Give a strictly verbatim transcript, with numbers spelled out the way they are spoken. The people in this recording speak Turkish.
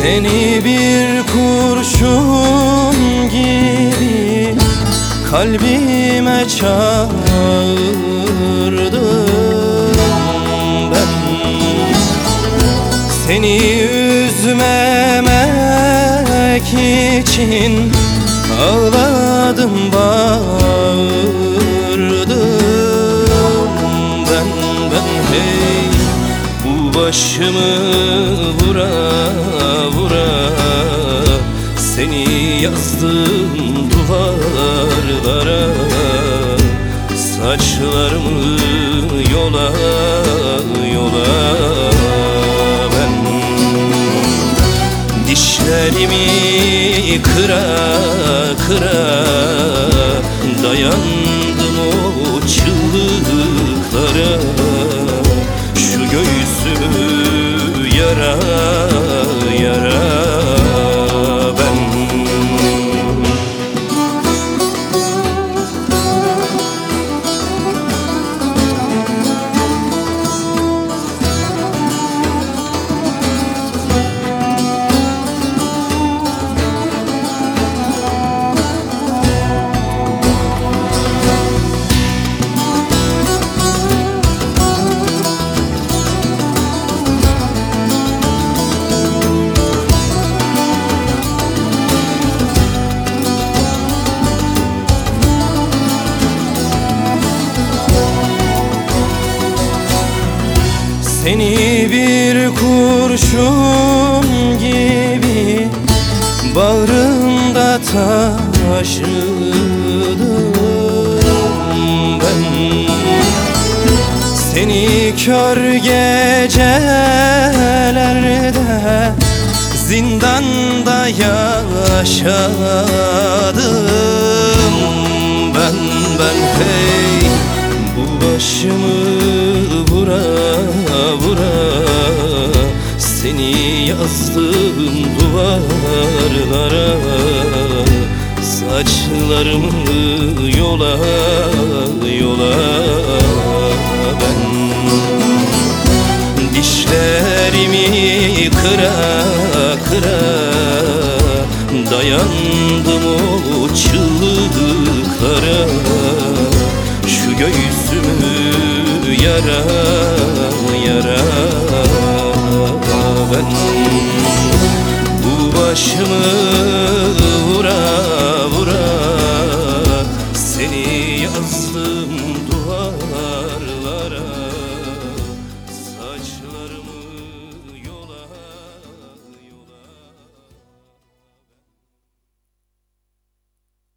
Seni bir kurşun gibi kalbime çağırdım ben. Seni üzmemek için ağladım, bağırdım ben, ben hey. Bu başımı vura vura seni yazdım duvarlara. Saçlarımı yola yola ben, dişlerimi kıra kıra dayandım o çığlıklara. Şu göğsümü yara yara ben. Seni bir kurşun gibi bağrımda taşıdım ben. Seni kör gecelerde zindanda yaşadım ben, ben hey. Bu başımı vura vura seni yazdım duvarlara. Saçlarımı yola yola ben, dişlerimi kıra kıra dayandım o çığlıklara. Şu göğsümü yara yara ben, bu başımı